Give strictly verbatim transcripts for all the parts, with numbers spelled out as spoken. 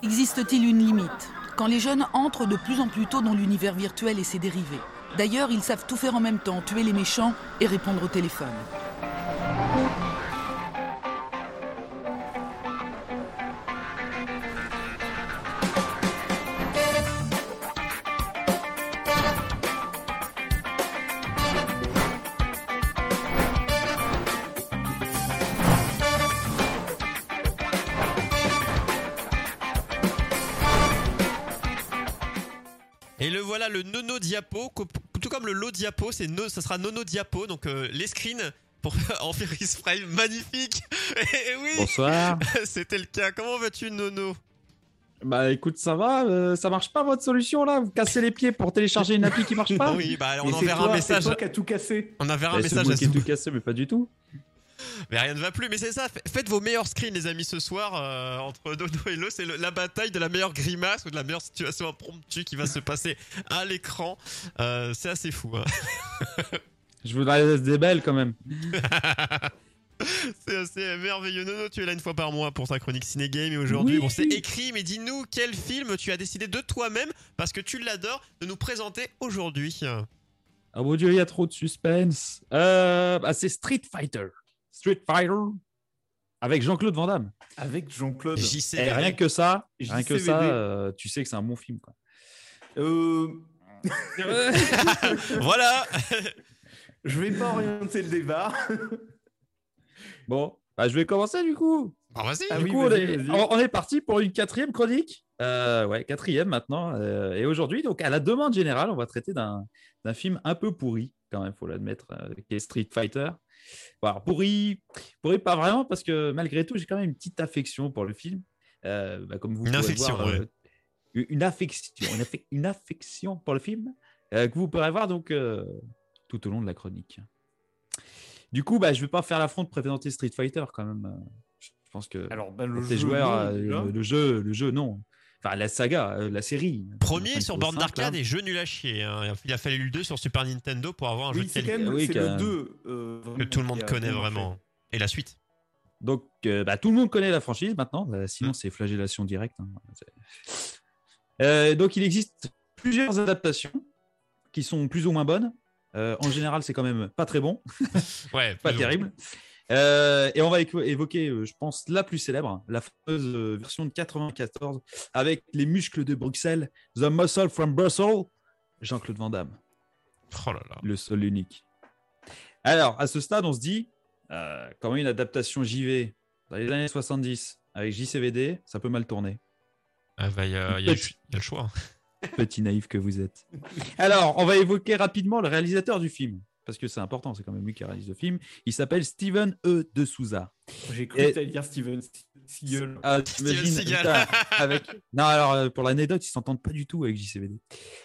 Existe-t-il une limite ? Quand les jeunes entrent de plus en plus tôt dans l'univers virtuel et ses dérivés. D'ailleurs, ils savent tout faire en même temps, tuer les méchants et répondre au téléphone. Et le voilà, le Nono Diapo, tout comme le Lot Diapo, c'est no, ça sera Nono Diapo, donc euh, les screens pour en freeze frame, magnifique. Et oui, bonsoir. C'était le cas. Comment vas-tu, Nono ? Bah écoute, ça va, euh, ça marche pas votre solution là. Vous cassez les pieds pour télécharger une appli qui marche pas. Oui, bah on Et enverra toi, un message. C'est toi qui a tout cassé. On enverra bah, un message c'est à qui a tout cassé, mais pas du tout. Mais rien ne va plus, mais c'est ça, faites vos meilleurs screens les amis ce soir euh, entre Dodo et Lo, c'est le, la bataille de la meilleure grimace ou de la meilleure situation impromptue qui va se passer à l'écran, euh, c'est assez fou hein. Je voudrais des belles quand même. C'est assez merveilleux. Nono, tu es là une fois par mois pour ta chronique Ciné Game et aujourd'hui, oui. bon c'est écrit, mais dis-nous quel film tu as décidé de toi-même, parce que tu l'adores, de nous présenter aujourd'hui. Oh mon Dieu, il y a trop de suspense. Euh, bah, c'est Street Fighter. Street Fighter avec Jean-Claude Van Damme. Avec Jean-Claude. J C. Et rien que ça, J C V D. rien que ça, euh, tu sais que c'est un bon film, quoi. Euh... Voilà. Je vais pas orienter le débat. Bon, bah, je vais commencer du coup. Bon, vas-y. Ah du oui, coup, on vas-y, est, vas-y. on est parti pour une quatrième chronique. Euh, ouais, quatrième maintenant. Euh, et aujourd'hui, donc à la demande générale, on va traiter d'un, d'un film un peu pourri, quand même, faut l'admettre, euh, qui est Street Fighter. Bon, alors, pourri, pourri pas vraiment, parce que malgré tout, j'ai quand même une petite affection pour le film. Euh, bah, comme vous Une pouvez affection, voir, ouais. euh, une affection, une, affe- une affection pour le film euh, que vous pourrez voir donc euh, tout au long de la chronique. Du coup, bah, je vais pas faire l'affront de présenter Street Fighter quand même. euh, Je pense que Alors, ben, le les jeu, joueurs, non, euh, déjà. le, le jeu, le jeu, non. Enfin, la saga, euh, la série. Premier Enfin, sur il faut borne simple, d'arcade hein. et jeu nul à chier hein. Il a fallu le deux sur Super Nintendo pour avoir un jeu Oui, de c'est quand qualité même Oui, c'est quand le même. deux. Euh, que tout le monde qui a connaît bien marché. vraiment. Et la suite. Donc, euh, bah, tout le monde connaît la franchise maintenant. Euh, sinon, c'est flagellation directe. hein. C'est- Euh, donc, il existe plusieurs adaptations qui sont plus ou moins bonnes. Euh, en général, c'est quand même pas très bon, Ouais, pas plus ou terrible. Euh, et on va éco- évoquer, euh, je pense, la plus célèbre, la fameuse euh, version de quatre-vingt-quatorze avec les muscles de Bruxelles, The Muscle from Brussels, Jean-Claude Van Damme, moins. Oh là là. le seul unique. Alors, à ce stade, on se dit, euh, quand même une adaptation J V dans les années soixante-dix avec J C V D, ça peut mal tourner. Ah bah, il y, a- il y a le- il y a le choix. Petit naïf que vous êtes. Alors, on va évoquer rapidement le réalisateur du film, parce que c'est important, c'est quand même lui qui réalise le film. Il s'appelle Steven E. de Souza. J'ai cru Et- que t'allais dire Steven Seagal. Ah, Steven t'imagines, Seagal. putain, avec... Non, alors, euh, pour l'anecdote, ils s'entendent pas du tout avec J C V D.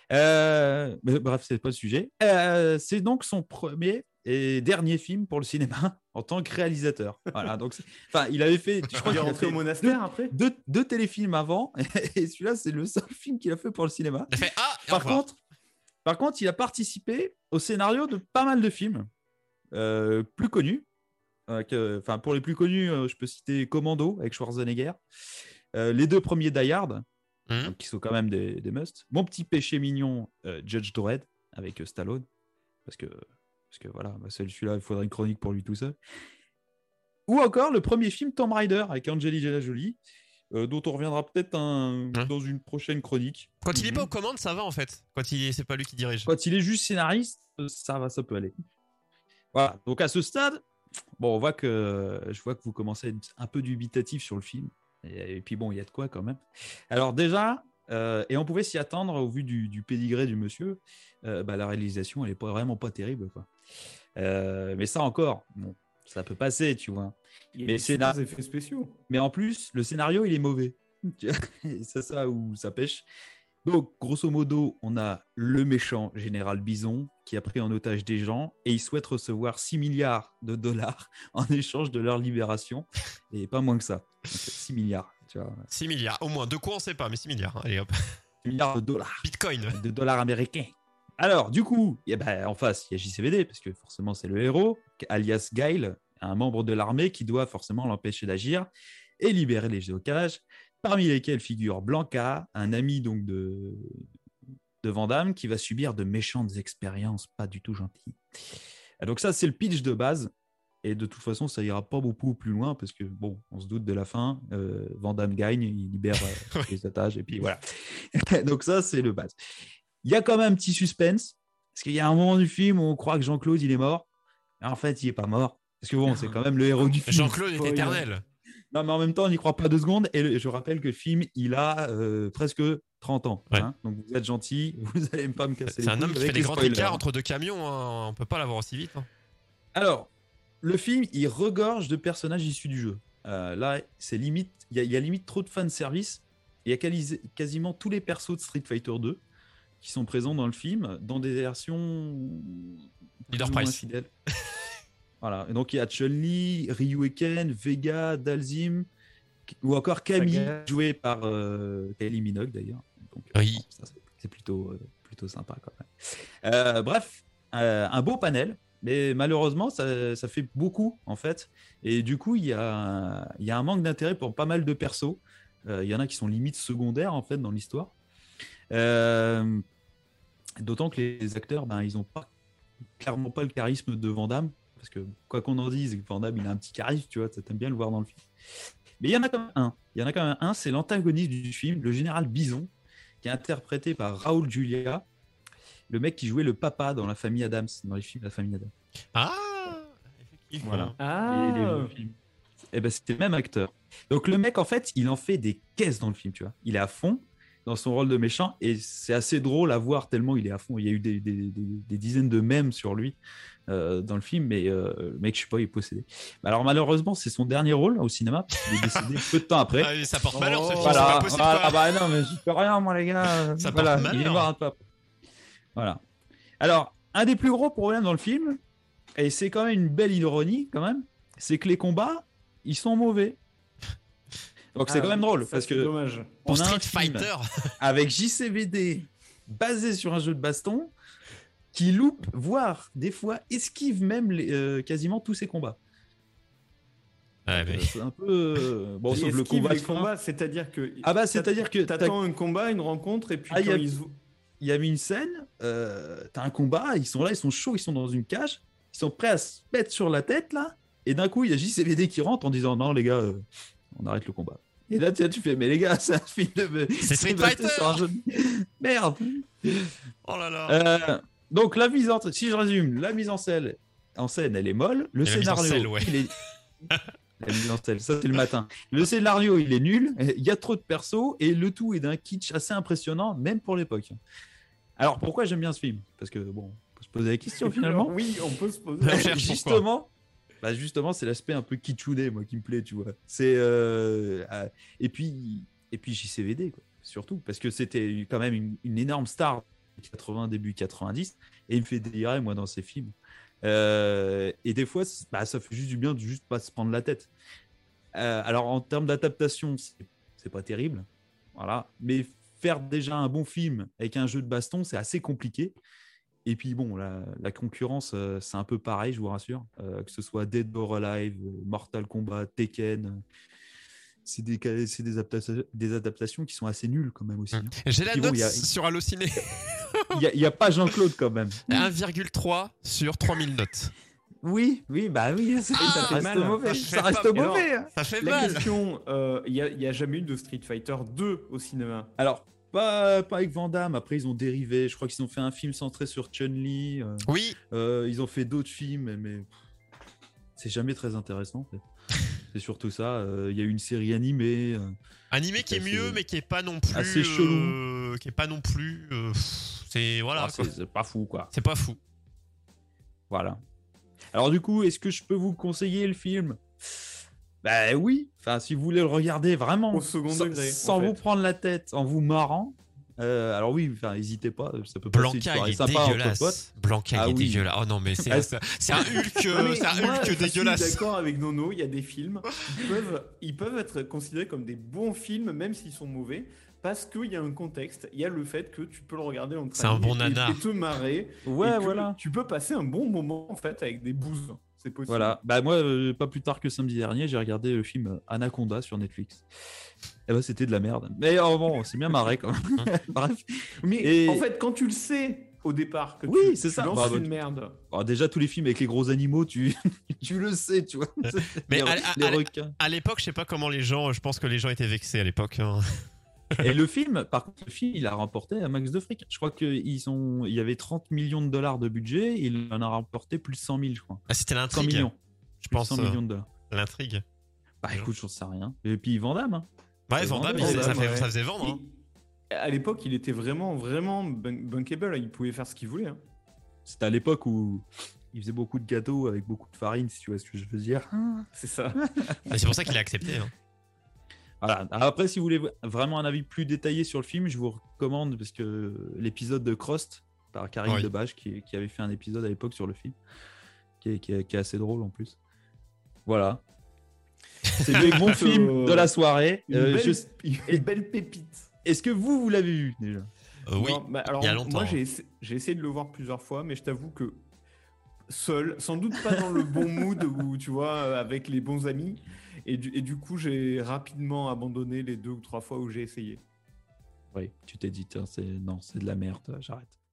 Euh, mais bref, c'est pas le sujet. Euh, c'est donc son premier et dernier film pour le cinéma en tant que réalisateur. Voilà, donc, c'est- enfin, il avait fait, je crois Il est qu'il a rentré fait au monastère après. deux, deux téléfilms avant, et celui-là, c'est le seul film qu'il a fait pour le cinéma. Il a fait ah. et au Par revoir. contre, par contre, il a participé au scénario de pas mal de films euh, plus connus. Euh, que- Enfin, pour les plus connus, euh, je peux citer Commando avec Schwarzenegger, euh, les deux premiers Die Hard, Mhm. donc, qui sont quand même des, des musts. Mon petit péché mignon, euh, Judge Dredd avec euh, Stallone, parce que parce que voilà, bah, celui-là, il faudrait une chronique pour lui tout seul. Ou encore le premier film Tomb Raider avec Angelina Jolie, euh, dont on reviendra peut-être un- Ouais. dans une prochaine chronique. Quand il est Mhm. pas aux commandes, ça va en fait. Quand il est, c'est pas lui qui dirige. Quand il est juste scénariste, euh, ça va, ça peut aller. Voilà. Donc à ce stade, bon, on voit que je vois que vous commencez à être un peu dubitatif sur le film. Et, et puis bon, il y a de quoi quand même. Alors déjà, euh, et on pouvait s'y attendre au vu du, du pédigré du monsieur, euh, bah, la réalisation, elle est pas vraiment pas terrible, quoi. Euh, mais ça encore, bon, ça peut passer, tu vois. Il y a Mais des c'est super là- effets spéciaux. Mais en plus, le scénario, il est mauvais. Tu vois, et c'est ça où ça pêche. Donc, grosso modo, on a le méchant général Bison qui a pris en otage des gens et il souhaite recevoir six milliards de dollars en échange de leur libération. Et pas moins que ça. Donc, six milliards, tu vois. six milliards, au moins. De quoi on sait pas, mais six milliards. hein. Allez hop. six milliards de dollars. Bitcoin. De dollars américains. Alors, du coup, eh ben, en face, il y a J C V D, parce que forcément, c'est le héros, alias Guile, un membre de l'armée qui doit forcément l'empêcher d'agir et libérer les otages. parmi lesquels figure Blanca, un ami donc de, de Van Damme, qui va subir de méchantes expériences pas du tout gentilles. Donc ça, c'est le pitch de base. Et de toute façon, ça ira pas beaucoup plus loin parce que, bon, on se doute de la fin. Euh, Van Damme gagne, il libère euh, les otages et puis voilà. Donc ça, c'est le base. Il y a quand même un petit suspense parce qu'il y a un moment du film où on croit que Jean-Claude, il est mort. En fait, il est pas mort. Parce que bon, c'est quand même le héros du film. Jean-Claude est éternel. Non, mais en même temps, on n'y croit pas deux secondes. Et le, je rappelle que le film, il a euh, presque trente ans. Ouais. Hein, donc vous êtes gentil, vous n'allez pas me casser les C'est un couilles homme qui avec fait des les grands spoilers. écarts entre deux camions. Hein. On peut pas l'avoir aussi vite. Hein. Alors, le film, il regorge de personnages issus du jeu. Euh, là, c'est limite, il y, a- il y a limite trop de fan service. Il y a quali- quasiment tous les persos de Street Fighter deux qui sont présents dans le film, dans des versions plus Leader ou moins Price. fidèles. Voilà. Et donc il y a Chun-Li, Ryuken, Vega, Dalsim, ou encore Camille, Saga. joué par euh, Kylie Minogue d'ailleurs. Donc, Oui. bon, ça, c'est- c'est plutôt, euh, plutôt sympa quand même. Euh, bref, euh, un beau panel. Mais malheureusement, ça, ça fait beaucoup, en fait. Et du coup, il y a, il y a un manque d'intérêt pour pas mal de persos. Euh, il y en a qui sont limite secondaires, en fait, dans l'histoire. Euh, D'autant que les acteurs, ben, ils n'ont pas, clairement pas le charisme de Van Damme. Parce que, quoi qu'on en dise, Van Damme, il a un petit charisme, tu vois, t'aimes bien le voir dans le film. Mais il y en a quand même un. Il y en a quand même un, c'est l'antagoniste du film, le général Bison, qui est interprété par Raoul Julia, le mec qui jouait le papa dans la famille Adams, dans les films de la famille Adams. Ah, effectivement. Voilà. Ah, Et les vieux films. Eh ben, c'était le même acteur. Donc le mec, en fait, il en fait des caisses dans le film, tu vois. Il est à fond dans son rôle de méchant et c'est assez drôle à voir tellement il est à fond. Il y a eu des, des, des, des dizaines de mèmes sur lui euh, dans le film, mais euh, le mec, je sais pas, il est possédé. Alors malheureusement, c'est son dernier rôle au cinéma, parce qu'il est décédé peu de temps après. Ah, ça porte malheur ce Oh, film, Voilà, c'est pas possible. voilà. quoi. Ah bah non, mais je peux rien, moi, les gars. Ça voilà, porte il est malheur. mort un peu après. Voilà. Alors, un des plus gros problèmes dans le film, et c'est quand même une belle ironie, quand même, c'est que les combats, ils sont mauvais. Donc c'est Ah, quand même drôle, ça, parce c'est que dommage. on Pour a un Street film Fighter. avec J C V D basé sur un jeu de baston qui loupe, voire des fois esquive même les- euh, quasiment tous ses combats. Ouais, mais... Euh, C'est un peu euh, bon, Et sauf le esquive combat. les de fin. combats, c'est-à-dire que Ah bah c'est-à-dire que t'as- t'attends un combat, une rencontre, et puis Ah, il y quand a- ils se- il y avait une scène, euh, t'as un combat, ils sont là, ils sont chauds, ils sont dans une cage, ils sont prêts à se mettre sur la tête là, et d'un coup il y a J C V D qui rentre en disant non les gars, euh, on arrête le combat. Et là tu tu fais mais les gars c'est un film de C'est Street basé Fighter. sur un jeu de- merde. Oh là là. Euh, donc la mise en si je résume, la mise en scène, en scène elle est molle, le Et la mise en scénario scène, ouais. il est la mise en scène, ça c'est le matin. Le scénario il est nul, il y a trop de persos et le tout est d'un kitsch assez impressionnant même pour l'époque. Alors pourquoi j'aime bien ce film? Parce que bon, on peut se poser la question finalement. Alors, oui, on peut se poser. On cherche pourquoi. justement, bah justement, c'est l'aspect un peu kitschouné, moi, qui me plaît, tu vois. C'est euh, euh, et puis et puis J C V D quoi, surtout parce que c'était quand même une, une énorme star quatre-vingts début quatre-vingt-dix et il me fait délirer moi dans ses films. Euh, et des fois, c'est- bah, ça fait juste du bien de juste pas se prendre la tête. Euh, alors en termes d'adaptation, c'est c'est pas terrible, voilà. Mais faire déjà un bon film avec un jeu de baston, c'est assez compliqué. Et puis bon, la, la concurrence, euh, c'est un peu pareil, je vous rassure. Euh, que ce soit Dead or Alive, euh, Mortal Kombat, Tekken, euh, c'est des, ca- c'est des, adaptations, des adaptations qui sont assez nulles quand même aussi. hein. J'ai la Puis bon, note il y a- sur Allociné. Il n'y a, a pas Jean-Claude quand même. un virgule trois sur trois mille notes. Oui, oui, bah oui, ça, Ah, ça fait reste mal. mauvais. Ça Ça, fait reste pas- mauvais. hein. Ça fait La mal. question, euh, il n'y a, jamais eu de Street Fighter deux au cinéma. Alors, pas, pas avec Van Damme. Après, ils ont dérivé. Je crois qu'ils ont fait un film centré sur Chun-Li. euh, Oui, euh, ils ont fait d'autres films, mais pff, c'est jamais très intéressant. En fait. C'est surtout ça. euh, Il y a eu une série animée. euh, animé qui est assez- mieux, mais qui est pas non plus. assez euh, qui est pas non plus. euh, pff, c'est voilà. ah, quoi. c'est c'est pas fou, quoi. C'est pas fou. Voilà. Alors du coup, est-ce que je peux vous conseiller le film? Ben oui. Enfin, si vous voulez le regarder vraiment Au second sans, degré, sans en fait. vous prendre la tête, en vous marrant. euh, alors oui, enfin, n'hésitez pas. Ça peut passer une Blanca, soirée il est sympa entre potes. dégueulasse. Blanca, Ah il est oui. dégueulasse. Oh non, mais c'est Ah, c'est- c'est un Hulk, Non, euh, mais c'est un moi, Hulk je suis dégueulasse. d'accord avec Nono, il y a des films, ils peuvent, ils peuvent être considérés comme des bons films, même s'ils sont mauvais, parce qu'il y a un contexte, il y a le fait que tu peux le regarder entre C'est un amis bon et- nanar. et te marrer. Ouais, et que voilà. Tu peux passer un bon moment en fait avec des bouseux. C'est possible. Voilà. Bah moi, euh, pas plus tard que samedi dernier, j'ai regardé le film Anaconda sur Netflix. Et bah c'était de la merde. Mais oh, bon, c'est bien marré quand même. Bref. Mais Et- en fait, quand tu le sais au départ que Oui, tu, c'est tu ça. lances Bah, bah, une tu- merde. Alors, déjà tous les films avec les gros animaux, tu tu le sais, tu vois. Mais les, à- à- les à- requins. À l'époque, je sais pas comment les gens. Je pense que les gens étaient vexés à l'époque. hein. Et le film, par contre, le film, il a remporté un max de fric. Je crois qu'il sont... il y avait trente millions de dollars de budget, il en a remporté plus de cent mille, je crois. Ah, c'était cent l'intrigue. millions. Je Plus de pense. cent euh, millions de dollars. L'intrigue. Bah écoute, j'en sais rien. Et puis Van Damme. Hein. Ouais, C'est Van Damme, Van il- Damme, ça, fait- ouais. ça faisait vendre. hein. Et à l'époque, il était vraiment, vraiment bun- bunkable. Il pouvait faire ce qu'il voulait. hein. C'était à l'époque où il faisait beaucoup de gâteaux avec beaucoup de farine, si tu vois ce que je veux dire. C'est ça. Ah, c'est pour ça qu'il a accepté. hein. Voilà. Après, si vous voulez vraiment un avis plus détaillé sur le film, je vous recommande parce que l'épisode de Crost par Karine Oui. Debache qui, qui avait fait un épisode à l'époque sur le film, qui est, qui est- qui est assez drôle en plus. Voilà. C'est le bon film de la soirée. Une, Euh, belle, je- une belle pépite. Est-ce que vous, vous l'avez vu déjà? Euh, oui. Non, bah, alors, il y a longtemps. Moi, j'ai essa- j'ai essayé de le voir plusieurs fois, mais je t'avoue que seul, sans doute pas dans le bon mood ou tu vois, euh, avec les bons amis. Et du, et du coup, j'ai rapidement abandonné les deux ou trois fois où j'ai essayé. Oui, tu t'es dit, tiens, c'est non, c'est de la merde, j'arrête.